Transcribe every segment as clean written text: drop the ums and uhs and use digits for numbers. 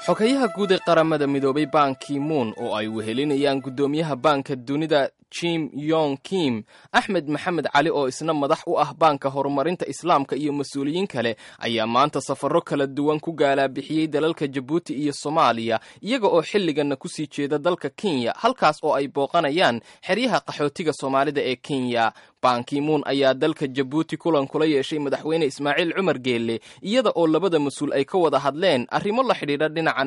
xogayaha guud ee qaramada midoobay Ban Ki-moon oo ay wehelinayaan gudoomiyaha baanka dunida Jim Yong Kim, Ahmed Maxamed Cali oo isna madax u ah baanka horumarinta islaamka iyo mas'uuliyiin kale ayaa maanta safarro kala duwan ku gaalabixiyay dalalka Djibouti iyo Soomaaliya iyaga oo xilligan ku sii jeeda dalka Kenya halkaas oo ay booqanayaan xeryaha qaxootiga Soomaalida ee Kenya. Ban Ki-moon ayaa dalka Djibouti kulan kula yeeshay madaxweyne Ismaaciil Cumar Geelle iyada oo labada mas'uul ay ka wada hadleen arrimo la xidhiidha dhinaca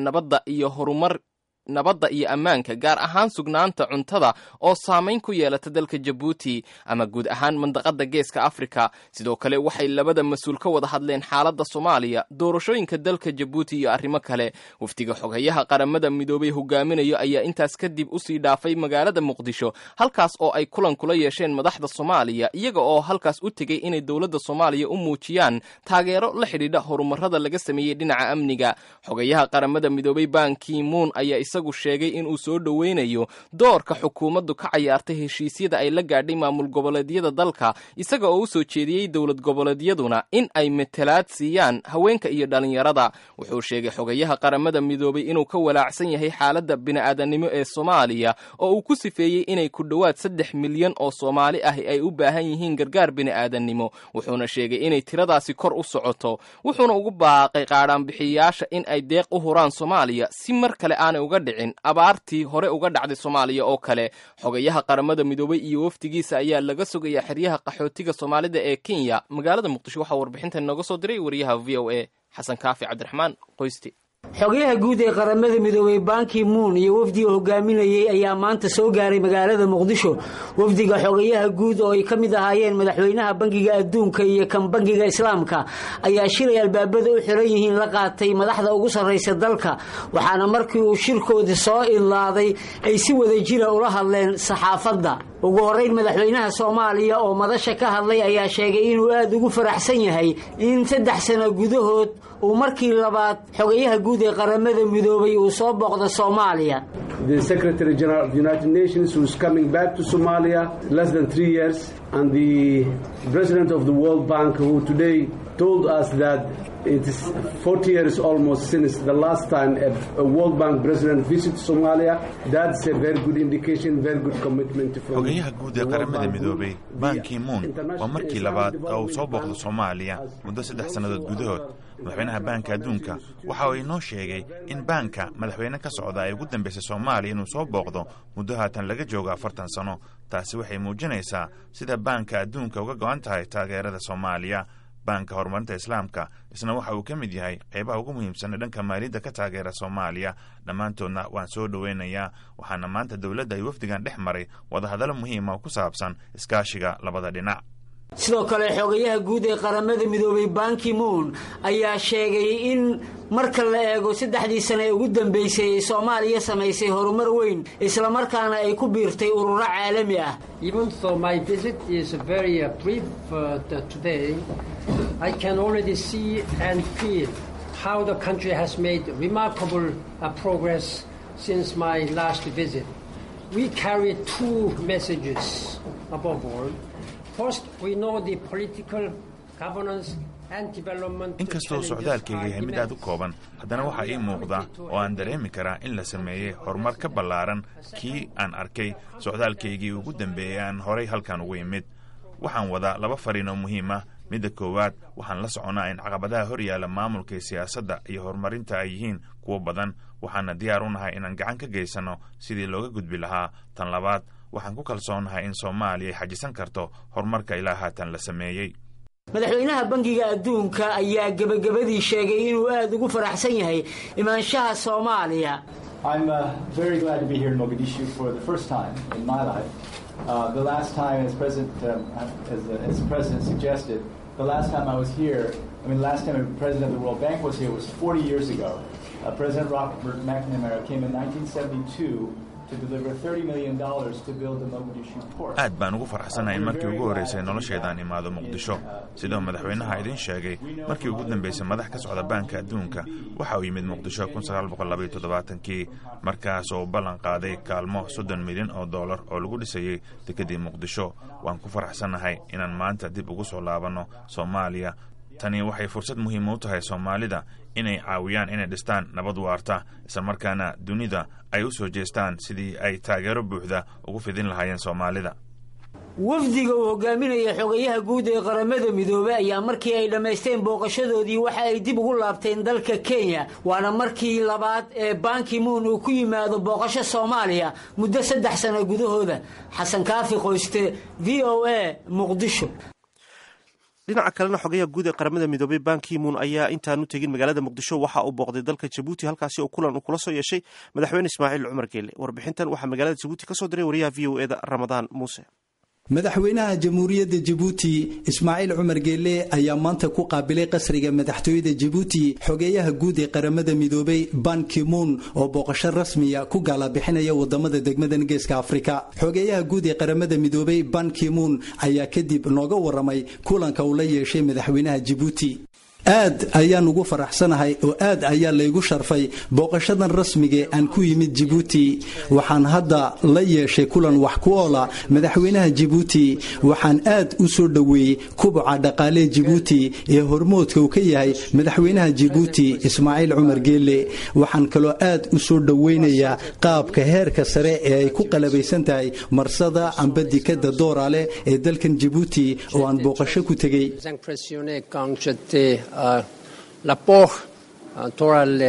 nabadda iyo ammaanka gaar ahaan sugnaanta cuntada oo saameyn ku yeelata dalka Djibouti ama guud ahaan mandaqada Geeska Afrika. Sidoo kale waxay labada mas'uul ka wada hadleen xaaladda Soomaaliya, doorashooyinka dalka Djibouti iyo arrimo kale. Wafdiga xogayaha qaramada midoobay hogaaminayo ayaa intaas kadib u sii dhaafay magaalada Muqdisho halkaas oo ay kulan kula yeesheen madaxda Soomaaliya iyaga oo halkaas u tegay inay dawladda Soomaaliya u muujiyaan taageero la xidhiidha horumarada laga sameeyay dhinaca amniga. Xogayaha qaramada midoobay Ban Ki-moon ayaa isagu sheegay in uu soo dhaweynayo doorka xukuumaddu ka ciyaartay heshiisyada ay la gaadhay maamul goboleedyada dalka isaga oo u soo jeediyay dawlad goboleedyaduna in ay matalaad siiyaan haweenka iyo dhalinyarada. Wuxuu sheegay xogayaha qaramada midoobay inuu ka walaacsan yahay xaaladda bini'aadanimo ee Soomaaliya oo uu ku sifeeyey inay ku dhowaad 3 milyan oo Soomaali ah ay u baahan yihiin gargaar bini'aadanimo. Wuxuuna sheegay inay tiradaasi kor u socoto. Wuxuuna ugu baaqay qaadhaan-bixiyaasha in ay deeq u huraan Soomaaliya si mar kale aanay uga dhicin abaartii hore uga dhacday Soomaaliya oo kale. Xogayaha qaramada midoobay iyo wafdigiisa ayaa laga sugaya xeryaha qaxootiga Soomaalida ee Kenya. Magaalada Muqdisho waxaa warbixinta nooga soo diray wariyaha VOA Xasan Kaafi Cabdiraxmaan Qoysti. xogayaha guud ee qaramada midoobay Ban Ki-moon iyo wafdiga hogaaminayay ayaa maanta soo gaaray magaalada Muqdisho. wafdiga xogayaha guud oo ay kamid ahaayeen madaxweynaha bangiga adduunka iyo kan bangiga islaamka ayaa shilay albaabada u xiran yihiin la qaatay madaxda ugu sareysa dalka, waxaana markii uu shirkooda soo ilaaday ay si wada jira ula hadleen saxaafadda. ugu horeyn madaxweynaha Soomaaliya oo madasha ka hadlay ayaa sheegay inuu aad ugu faraxsan yahay in 3 sano gudahood uu markii labaad xogayaha guud ee qaramada midoobay uu soo booqdo Soomaaliya. The Secretary General of the United Nations who is coming back to Somalia less than 3 years, and the President of the World Bank who today told us that it is 40 years almost since the last time a World Bank president visited Somalia. That's a very good indication, very good commitment from xogayaha guud ee qaramada midoobay Ban Ki-moon waa markii labaad oo soo booqdo Soomaaliya muddo 3 sanadood gudahood. madaxweynaha baanka adduunka waxa uu inoo sheegay in baanka madaxweyne ka socda ay ugu dambeysay Soomaaliya inuu soo booqdo muddo haatan laga joogo 40 sano. taasi waxay muujinaysaa sida baanka adduunka uga go'an tahay taageerada Soomaaliya. baanka horumarinta islaamka isna waxa uu ka mid yahay qaybaha ugu muhiimsan ee dhanka maaliyadda ka taageera Soomaaliya. dhammaantoodna waan soo dhaweynayaa, waxaana maanta dawladda ay wafdigan dhex maray wadahadalo muhiim ah oo ku saabsan iskaashiga labada dhinac. sidoo kale xogayaha guud ee qaramada midoobay Ban Ki-moon ayaa sheegay in marka la eego 3 sano ee ugu dambeysay Soomaaliya sameysay horumar weyn isla markaana ay ku biirtay ururo caalami ah. Even though my visit is very brief today, I can already see and feel how the country has made remarkable progress since my last visit. We carry 2 messages above all. First, we know the political governance and development. inkastoo socdaalkayga yahay mid aad u kooban, haddana waxaa ii muuqda oo aan dareemi karaa in la sameeyey horumar ka ballaaran kii aan arkay socdaalkaygii ugu dambeeyay aan horay halkan ugu yimid. waxaan wadaa 2 fariin oo muhiim ah. midda koowaad, waxaan la soconaa in caqabadaha hor yaalla maamulka siyaasadda iyo horumarinta ay yihiin kuwo badan, waxaana diyaar u nahay inaan gacan ka geysano sidii looga gudbi lahaa. tan labaad, waxaan ku kalsoonahay in Soomaaliya ay xajisan karto horumarka ilaa haatan la sameeyay. madaxweynaha bangiga adduunka ayaa gabagabadii sheegay inuu aad ugu faraxsan yahay imaanshaha Soomaaliya. I'm very glad to be here in Mogadishu for the first time in my life. The last time, as the President suggested, the last time I was here, last time the President of the World Bank was here was 40 years ago. President Robert McNamara came in 1972 to deliver $30 million to build the Mogadishu port. aad baan ugu faraxsanahay in markii ugu horeysay nolosheedaan imaado Muqdisho. sidoo madaxweynaha idin sheegay, markii ugu dambeysay madax ka socda baanka adduunka waxa uu yimid Muqdisho 1972 markaas oo ballan qaaday kaalmo $30 milyan oo lagu dhisayay dekedii Muqdisho. waan ku faraxsanahay inaan maanta dib ugu soo laabano Soomaaliya. tani waxay fursad muhiim u tahay Soomaalida inay caawiyaan inay dhistaan nabad waarta islamarkaana dunida ay u soo jeestaan sidii ay taageero buuxda ugu fidin lahaayeen Soomaalida. wafdiga uu hogaaminaya xogayaha guud ee qaramada midoobay ayaa markii ay dhamaysteen booqashadoodii waxa ay dib ugu laabteen dalka Kenya waana markii labaad ee Ban Ki-moon uu ku yimaado booqasho Soomaaliya muddo 3 sano gudahooda. Xasan Kaafi Qoyste, VOA, Muqdisho. dhinaca kalena xogayaha guud ee qaramada midoobay Ban Ki-moon ayaa intaanu tegin magaalada Muqdisho waxa uu booqday dalka Djibouti halkaasi oo kulan uu kula soo yeeshay madaxweyne Ismaaciil Cumar Geelle. warbixintan waxaa magaalada Djibouti ka soo diray wariyaha VOA-da Ramadaan Muuse. madaxweynaha jamhuuriyadda Djibouti Ismaaciil Cumar Geelle ayaa maanta ku qaabilay qasriga madaxtooyada Djibouti xogeyaha guud ee qaramada midoobay Ban Ki-moon oo booqasho rasmi ah ku gala bixinaya wadamada degmada Geeska Afrika. xogeyaha guud ee qaramada midoobay Ban Ki-moon ayaa kadib nooga waramay kulanka uu la yeeshay madaxweynaha Djibouti. aad ayaan ugu faraxsanahay oo aad ayaa laygu sharfay booqashadan rasmiga aan ku yimid Djibouti. waxaan hadda la yeeshay kulan wax ku oola madaxweynaha Djibouti. waxaan aad u soo dhaweeyay kubaca dhaqaale Djibouti ee hormoodka uu ka yahay madaxweynaha Djibouti Ismaaciil Cumar Geelle. waxaan kaloo aad u soo dhaweynayaa qaabka heerka sare ee ay ku qalabaysan tahay marsada amba dikada Doorale ee dalkan Djibouti oo aan booqasho ku tagay. L'apport Doorale.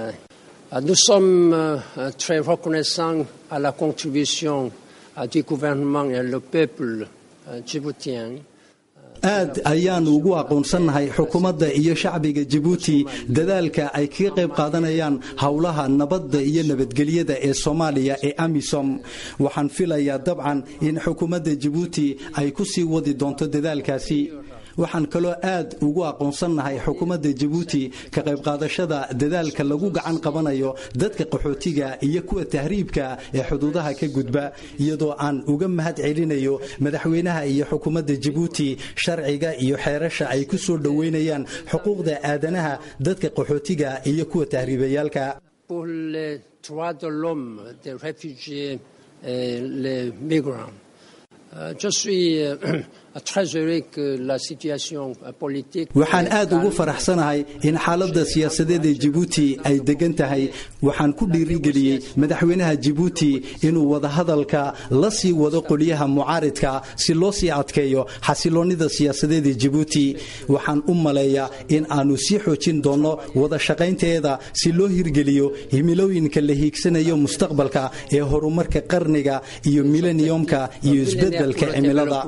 Nous sommes très reconnaissants à la contribution du gouvernement et le peuple djiboutien. aad ayaan ugu aqoonsanahay xukuumadda iyo shacbiga Djibouti dadaalka ay ka qayb qaadanayaan hawlaha nabadda iyo nabadgelyada ee Soomaaliya ee AMISOM. waxaan filayaa dabcan in xukuumadda Djibouti ay ku sii wadi doonto dadaalkaasi. waxaan kaloo aad ugu aqoonsanahay xukuumadda Djibouti ka qayb qaadashada dadaalka lagu gacan qabanayo dadka qaxootiga iyo kuwa tahriibka ee xuduudaha ka gudba iyadoo aan uga mahad celinayo madaxweynaha iyo xukuumadda Djibouti sharciga iyo xeerasha ay ku soo dhaweynayaan xuquuqda aadanaha dadka qaxootiga iyo kuwa tahriibayaalka. Pour les droits de l'homme, des réfugiés et les migrants. Je suis très heureux que la situation politique. waxaan aad ugu faraxsanahay in xaaladda siyaasadeed ee Djibouti ay degan tahay. waxaan ku dhiirigeliyay madaxweynaha Djibouti inuu wada hadalka la sii wado qoliyaha mucaaridka si loo sii adkeeyo xasiloonida siyaasadeed ee Djibouti. waxaan u maleeyaa in aanu sii xoojin doono wada shaqaynteeda si loo hirgeliyo himilooyinka la hiigsanayo mustaqbalka ee horumarka qarniga iyo millenniumka iyo isbeddelka cimilada.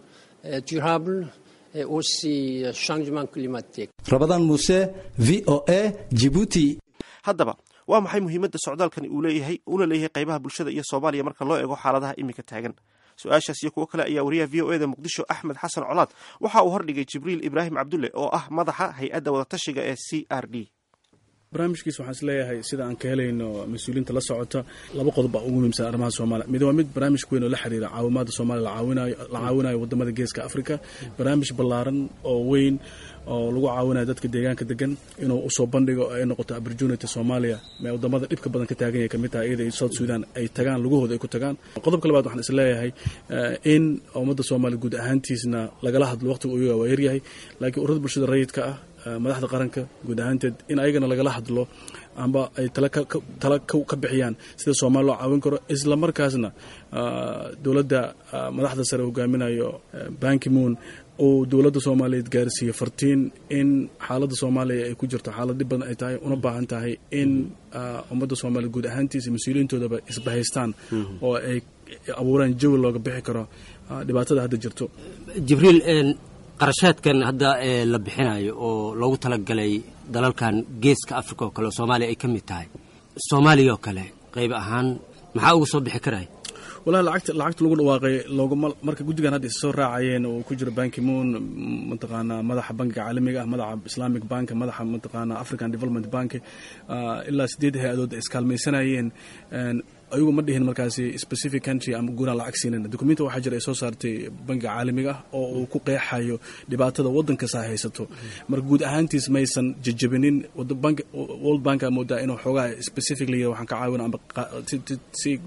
durable et aussi changement climatique. Ramadaan Muuse, VOA, Djibouti. haddaba waa maxay muhiimadda socdaalkan uu leeyahay qaybaha bulshada iyo Soomaaliya marka loo eego xaaladaha imika taagan? su-aashaas iyo kuwo kale ayaa wariyaha VOA-da Muqdisho Axmed Xasan Colaad waxa uu hordhigay Jibriil Ibraahim Cabdulle oo ah madaxa hay'adda wadatashiga ee CRD. barnaamijkiisa waxaan isleeyahay sida aan ka helayno mas-uuliyiinta la socota laba qodob baa ugu muhiimsan arrimaha Soomaaliya. mid waa mid barnaamij weyn oo la xiriira caawimaadda Soomaaliya la caawinayo wadamada Geeska Afrika. barnaamij ballaaran oo weyn oo lagu caawinayo dadka deegaanka degan inuu u soo bandhigo ay noqoto opportunity Soomaaliya mee wadamada dhibka badan ka taagan yahay kamid tahay iyada South Sudan ay tagaan lugahooda ay ku tagaan. qodobka labaad waxaan isleeyahay in ummadda Soomaaliya guud ahaantiisna lagala hadlo waqtiga uu waa yaryahay laakiin ururada bulshada rayidka ah madaxda qaranka guud ahaanteed in ayagana lagala hadlo amba ay tala ka bixiyaan sida Soomaaliya loo caawin karo isla markaasna dawladda madaxda sare hogaaminayo Ban Ki-moon oo dawladda Soomaaliyeed gaarsiiyo fartiin in xaaladda Soomaaliya ay ku jirto xaalad dhib badan ay tahay una baahan tahay in ummadda Soomaaliya guud ahaantiisa mas'uuliyiintoodaba isbahaystaan oo ay abuuraan jawi looga bixi karo dhibaatada hadda jirto. Jibriil qarashaadkan hadda la bixinayo oo loogu talagalay dalalkan Geeska Afrika oo kale Soomaaliya ay ka mid tahay Soomaaliya oo kale qayb ahaan maxaa ugu soo bixi karay? walaal lacagta lagu dhawaaqay marka guddigan hadda soo raacayeen oo ku jira Ban Ki-moon mataqaana madaxa bankiga caalamiga ah madaxa Islamic Bank madaxa mataqaana African Development Bank ilaa 8 hay'adood iskaalmaysanayeen ayagu ma dhihin markaasi specific country ama guuna lacag siinayna. dokumenti waxaa jira ay soo saartay bankiga caalamiga ah oo uu ku qeexayo dhibaatada waddanka saa haysato. marka guud ahaantiis maysan jajabinin World Bank moodaa inuu xoogaa specifically waxaan ka caawina amba si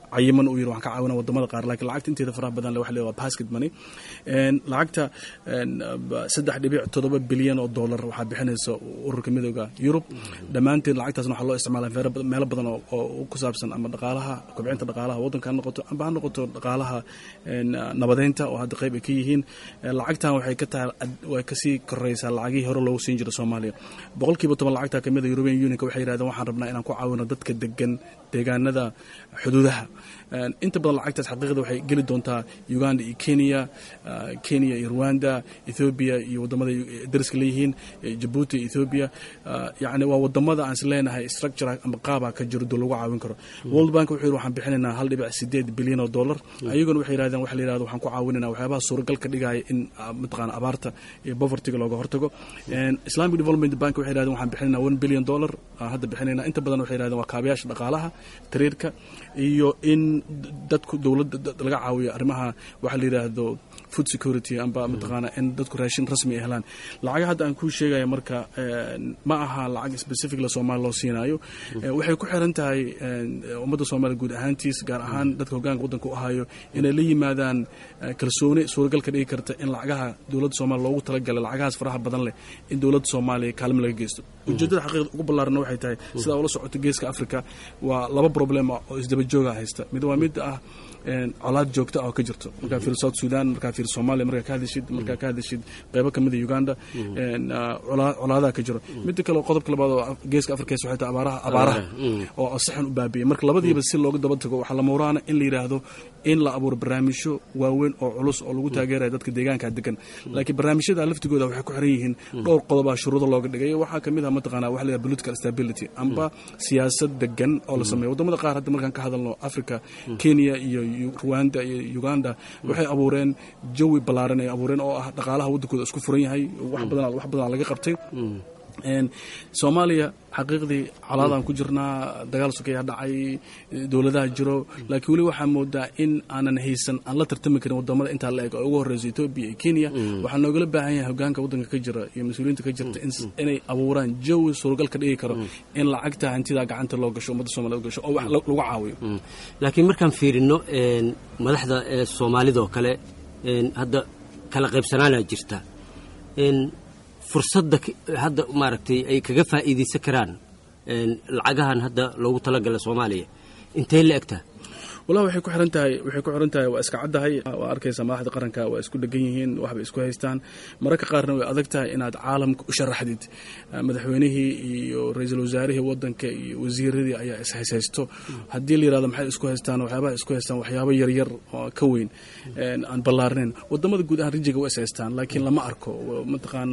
cayiman uu yiri waxaan ka caawinaa wadamada qaar laakiin lacagta inteeda faraha badan waxa la yiraahdaa basket money lacagta 3.7 bilyan oo dollar waxa bixinaysa ururka midowga Yurub dhamaanteen lacagtaasna waxa loo isticmaalaa meelo badan oo ku saabsan ama dhaqaalaha kobcinta dhaqaalaha wadanka noqoto ama noqoto dhaqaalaha nabadeynta oo hadda qayb ka yihiin lacagtan waxay ka tahay way ka sii koreysaa lacagii hore loogu siin jiray Soomaaliya boqolkiiba 10 lacagta kamid ah European Union waxay yiraahdeen waxaan rabnaa inaan ku caawino dadka degan deegaanada xuduudaha inta badan lacagtaas xaqiiqada waxay geli doontaa Uganda iyo Kenya iyo Rwanda Ethiopia iyo wadamada dariska leeyihiin Djibouti Ethiopia yaani waa wadamada aan isleenahay structure ama qaaba ka jiro lagu caawin karo World Bank wuxuu waxaan bixinaynaa 1.8 bilyan oo dollar ayaguna waxay yiraahdeen waxa la yiraahdo waxaan ku caawinaynaa waxyaabaha suuragal ka dhigaya in mataqaan abaarta iyo poverty looga hortago Islamic Development Bank waxay yiraahdeen waxaan bixinaynaa 1 bilyan dollar hadda bixinaynaa inta badan waxay yiraahdeen waa kaabayaasha dhaqaalaha tariirka iyo in dadku dawladda laga caawiyo arrimaha waxa la yiraahdo food security amba mataqaana in dadku raashin rasmi ah helaan lacag hadda aan ku sheegay marka ma aha lacag specific la Soomaaliya loo siinayo waxay ku xiran tahay ummadda Soomaaliya guud ahaantiis gaar ahaan dadka hoggaanka wadanka u hayo inay la yimaadaan kalsooni suuragal ka dhigi karta in lacagaha dawladda Soomaaliya loogu talagalay lacagahaas faraha badan leh in dawladda Soomaaliya kaalmo laga geysto ujeedada xaqiiqda ugu ballaaran waxay tahay sida ula socoto geeska Afrika waa laba problem oo isdaba jooga haysta mid waa mid ah colaad joogto ah oo ka jirto marka fiir South Sudan marka fiir Soomaaliya marka ka hadashid qaybo kamid ah Uganda colaadaha ka jiro mid kale qodobka labaad oo geeska Afrika waxay tahay abaaraha oo saxan u baabiyay marka labadiiba si looga daba tago waxa la moorana in la yiraahdo in la abuuro barnaamijyo waaweyn oo culus oo lagu taageerayo dadka deegaanka degan laakiin barnaamijyada laftigooda waxay ku xiran yihiin dhowr qodob oo shuruudo looga dhigay waxa kamid ah mataqaana waxa la yiraahdo political stability amba siyaasad degan oo la sameeyo wadamada qaar hadda markaan ka hadalno Afrika Kenya iyo Rwanda iyo Uganda waxay abuureen jawi balaaran ay abuureen oo ah dhaqaalaha wadankooda isku furan yahay wax badan laga qabtay Soomaaliya xaqiiqdii calaadaan ku jirnaa dagaal sokeeya dhacay dawladaha jiro laakiin wali waxa moodaa in aanan haysan aan la tartami karin wadamada inta la eego ugu horeeyay Ethiopia iyo Kenya waxa noogala baahan yahay hoggaanka wadanka ka jira iyo mas'uuliyiinta ka jirta inay abuuraan jawi suuragal ka dhigi karo in lacagta hantida gacanta loo gasho ummadda Soomaaliyeed loo gasho oo wax lagu caawiyo laakiin markaan fiirino madaxda Soomaalida oo kale hadda kala qaybsanaana jirta fursadda hadda maaragtay ay kaga faa'iideysan karaan lacagahan hadda loogu talagalay Soomaaliya intee la egtaa والله waxay ku xiran tahay waa iska cadahay waa arkaysa madaxda qaranka waa isku dhagan yihiin waxba isku haystaan mararka qaarna way adag tahay inaad caalamka u sharaxdid madaxweynihii iyo ra'iisul wasaarihii wadanka iyo wasiiradii ayaa is haysto hadii la yiraahdo maxay isku haystaan waxyaabo yar yar oo ka weyn aan ballaarneen wadamada guud ahaan rijiga way is haystaan laakiin lama arko mataqaana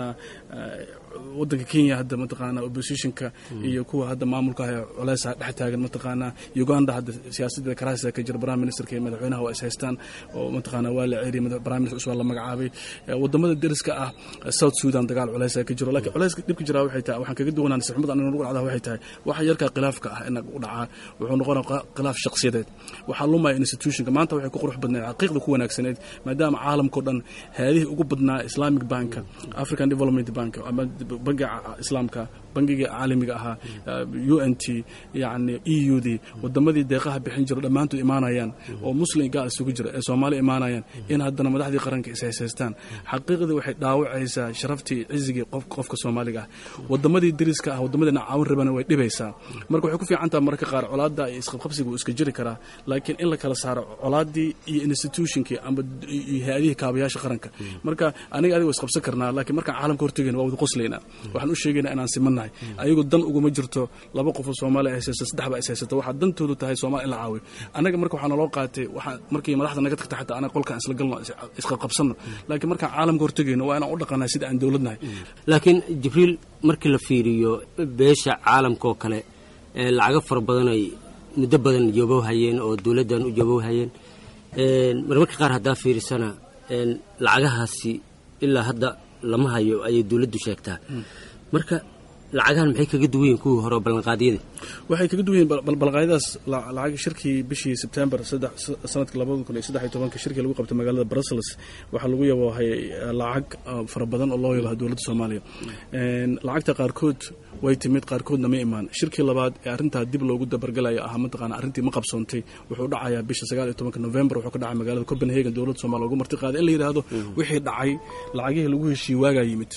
wadanka Kenya hadda mataqaana oppositionka iyo kuwa hadda maamulka culaysa dhex taagan mataqaana Uganda hadda siyaasadda karaasa ka jira prime ministerka iyo madaxweynaha waa is haystaan oo mataqaana waa la ceeriyay prime minister usoo la magacaabay wadamada dariska ah South Sudan dagaal culaysa ka jiro laakiin culayska dibka jira waxay tahay waxaan kaga duwanaan saxmada aan ugu dhacdaa waxay tahay waxa yarka khilaafka ah in u dhaca wuxuu noqonayaa khilaaf shakhsiyadeed waxa lumay institutionka maanta waxay ku qurux badnayd xaqiiqda ku wanaagsaneed maadaama caalamka dhan hay'adaha ugu badnaa Islamic Bank African Development Bank ama bangiga islaamka bangiga caalamiga aha UNT yani EUD wadamadii deeqaha bixin jiro dhamaantood imaanayaan oo muslim gaal isugu jira ee Soomaaliya imaanayaan in haddana madaxdii qaranka is haystaan xaqiiqada waxay dhaawacaysaa sharaftii ciziga qofka Soomaaliga wadamadii dariska ah wadamadana caawin rabana way dhibaysaa marka waxay ku fiican tahay marka qaar colaada iyo isqabqabsigu iska jiri kara laakiin in la kala saaro colaadii iyo institutionkii amba hay'adaha kaabayaasha qaranka marka aniga isqabsan karnaa laakiin marka caalamka hortagayna waa wada qoslayna waxaan u sheegaynaa inaan simanahay ayagu dan ugu ma jirto laba qof oo Soomaali ah saddex ba isaysato waxa dantoodu tahay Soomaali in la caawiyo anaga marka waxaan loo qaatay waxa markii madaxda naga tagtay xataa anaga qolka isla galno isqa qabsano laakiin marka caalamka hortagayna waa inaan u dhaqanaa sida aan dawladnahay laakiin Jibriil markii la fiiriyo beesha caalamka oo kale lacaga far badan ay muddo badan joogo hayeen oo dawladdan u joogo hayeen marmarka qaar hadaa fiirisana lacagahaasi ilaa hadda lama hayo ay dawladdu sheegtaa marka lacagahan maxay kaga duwan yihiin kuwii hore oo ballanqaadyada waxay kaga duwan yihiin ballanqaadyadaas lacag shirkii bishii September sanadka 2013 shirkii lagu qabtay magaalada Brussels waxa lagu yaboohay lacag fara badan oo loo yabo dawladda Soomaaliya lacagta qaarkood way timid qaarkoodna ma imaan shirkii labaad ee arinta dib loogu dabargalayo mataqaana arintii ma qabsoontay wuxuu dhacayaa bisha 19 November wuxuu ka dhacay magaalada Copenhagen dawladda Soomaaliya ugu marti qaaday in la yiraahdo wixii dhacay lacagihii lagu heshiiyay waaga yimid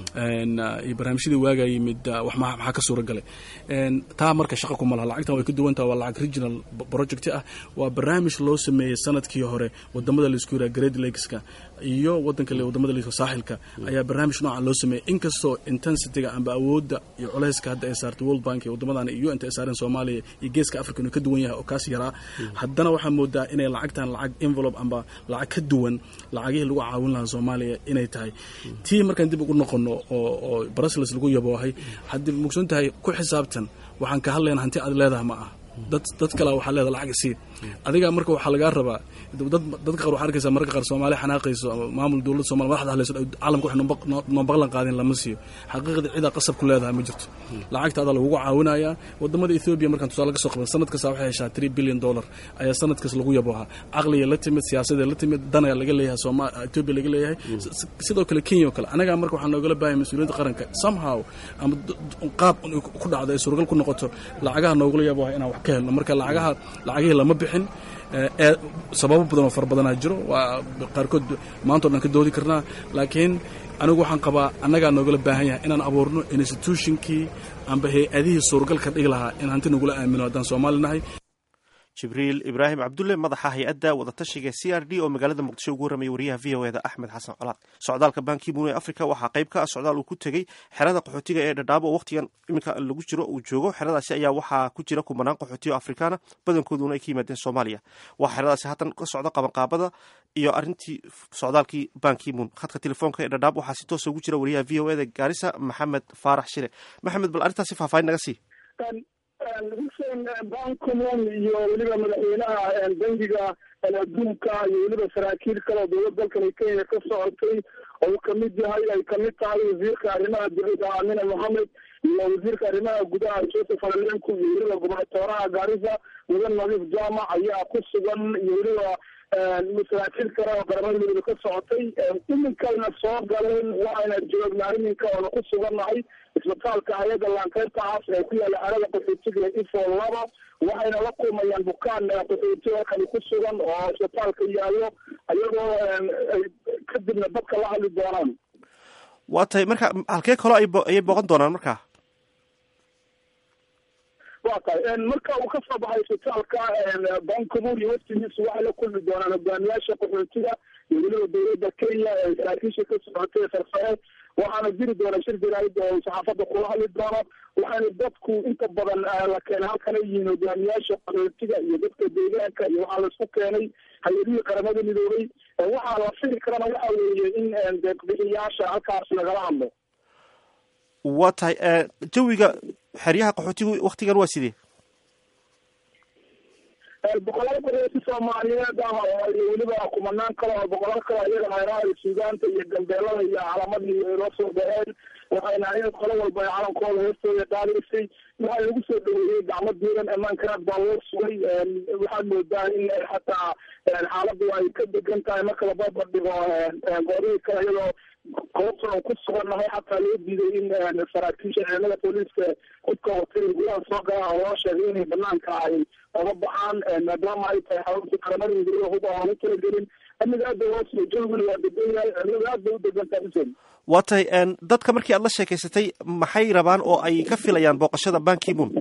iyo barnaamijyadii waaga yimid wax maxaa ka suura galay taa marka shaqo kuma laha lacagtan way ka duwan tahay waa lacag regional project waa barnaamij loo sameeyay sanadkii hore wadamada la isku yiraahdo Great Lakeska iyo wadamada la saaxilka ayaa barnaamij noocan loo sameeyay inkastoo intensity-ga amba awoodda iyo culayska hadda ay saartay World Bank iyo wadamadan iyo inta ay saareen Soomaaliya iyo geeska Afrika inuu ka duwan yahay oo kaas yaraa haddana waxaa moodaa inay lacagtan lacag envelope amba lacag ka duwan lacagihii lagu caawin lahaa Soomaaliya inay tahay tii markaan dib ugu noqono oo Brussels lagu yaboohay haddii mugsan tahay ku xisaabtan waxaan ka hadlaynaa hanti aad leedahay ma ah dad kale waxa leedahay lacag si adiga marka waxa laga rabaa dad qaar waxa arkaysa marka qaar Soomaaliya xanaaqayso maamul dawladda Soomaaliya madaxda haleyso caalamka waxna ballan qaadin lama siiyo xaqiiqada cid qasab ku leedahay ma jirto lacagta aad lagu caawinaya wadamada Ethiopia markaan tusaale laga soo qaban sanadkaas waxay heshaa $3 billion ayaa sanadkaas lagu yabooha aqliga la timid siyaasadda la timid danaga laga leeyahay Soomaaliya Ethiopia laga leeyahay sidoo kale Kenya oo kale anaga marka waxaan ogala baahay mas'uuliyadda qaranka somehow ama qaab ku dhacday suuragal ku noqoto lacagaha noogula yabooha inaan wax ka helno marka lacagihii lama bixin sababo badan oo far badan jiro waa qaarkood maanta oo dhan ka doodi karnaa laakiin anigu waxaan qabaa annaga noogala baahan yahay inaan abuurno institutionkii amba hay'adihii suuragalka dhigi lahaa in hanti nagula aamino haddaan Soomaali nahay jibriil ibraahim cabdulle madaxa hay-adda wadatashiga CRD oo magaalada muqdisho ugu warramay wariyaha VOA-da Axmed Xasan Colaad socdaalka Banki Moon ee Afrika waxaa qayb ka ah socdaal uu ku tegey xerada qaxootiga ee Dadaab oo waqtigan iminka lagu jiro uu joogo xeradaasi ayaa waxaa ku jira kumanaan qaxootiyo Afrikaana badankooduna ay ka yimaadeen Soomaaliya waa xeradaasi haatan ka socda qabanqaabada iyo arintii socdaalkii Banki Moon khadka telefoonka ee Dadaab waxaa si toos ugu jira wariyaha VOA-da Gaarisa Maxamed Faarax Shire Maxamed bal arintaasi faahfaahin naga sii Hussein Banki Moon iyo weliba madaxweynaha bangiga adduunka iyo weliba saraakiil kale oo dowladda dalkan Kenya ka socotay oo kamid yahay ay kamid tahay wasiirka arrimaha dibadda Amina Mohamed iyo wasiirka arrimaha gudaha Joseph Alenku iyo weliba gobernatoraha Garissa Mudan Nadiif Jama ayaa ku sugan iyo weliba masaakiil kale oo qaramada ka socotay iminkana soo galeen waxayna joognaa iminka oo ku sugannahay isbitaalka hay'adda Lancaster House ee ku yaala xarada qaxootiga Ifo laba waxayna la kulmayaan bukaan qaxootiga kale ku sugan oo isbitaalka yaalo ayagoo kadibna dadka la hadli doonaan waa tahay marka halkee kale ay booqan doonaan marka marka uu ka soo baxay isbitaalka Banki Moon iyo waftigiisu waxay la kulmi doonaan hogaamiyaasha qaxootiga iyo weliba dowladda Kenya ee saraakiisha ka socotay sarsare waxaana jiri doona shir jaraa'id oo saxaafadda kula hadli doono waxaana dadku inta badan la keenay halkan ay yihiin hogaamiyaasha qaxootiga iyo dadka deegaanka iyo waxaa la isku keenay hay-adihii qaramada midoobay waxaa la fili karana waxa weeye in deeqbixiyaasha halkaas lagala hadlo waa tahay jawiga xeryaha qaxootigu waqtigan waa sidee boqolaal qaxooti Soomaaliyeed iyo weliba kumanaan kale oo boqolaal kale iyaga hayraha Suudaanta iyo Gambeelada iyo calamadii loo soo baxeen waxayna in qolo walba calankooda hoostooda dhaalisay waxaa lagu soo dhaweeyay gacmo diiran ammaanka baa loo sugay waxaad moodaa in xataa xaaladdu ay ka degan tahay marka la barbar dhigo goorihii kale iyadoo goobtan ku sugannahay xataa loo diiday in saraakiisha ciidamada booliiska hubka watay gudaha soo gala oo loo sheegay inay banaanka ay oga baxaan maadaama ay tahay xarunta qaramada midoobay hub aan lagu talagelin amiga aad loo soo joogay waa degan yahay amiga aad u degan tahay waa tahay dadka markii aad la sheekaysatay maxay rabaan oo ay ka filayaan booqashada Banki Moon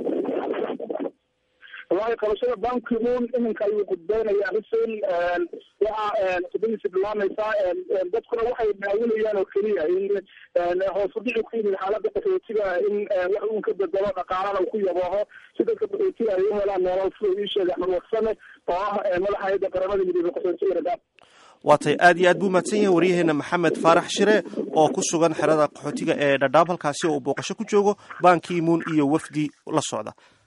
waxa qabashada Banki Moon iminka ayuu gudbeenayaa Hussein waxa toddobiisi bilaamaysaa dadkuna waxay daawanayaan oo keliya in hoos u dhici ku yimid xaaladda qaxootiga in wax uu ka bedelo dhaqaalaha ku yabooho si dadka qaxootiga ay u helaan nolol fudud sheegay Axmed Warsame oo ah madaxa hay'adda qaramada midoobay qaxootiga Dadaab waa tahay aad iyo aad buu mahadsan yahay waryaheena Maxamed Faarax Shire oo ku sugan xerada qaxootiga ee Dadaab halkaasi oo booqasho ku joogo Banki Moon iyo wafdi la socda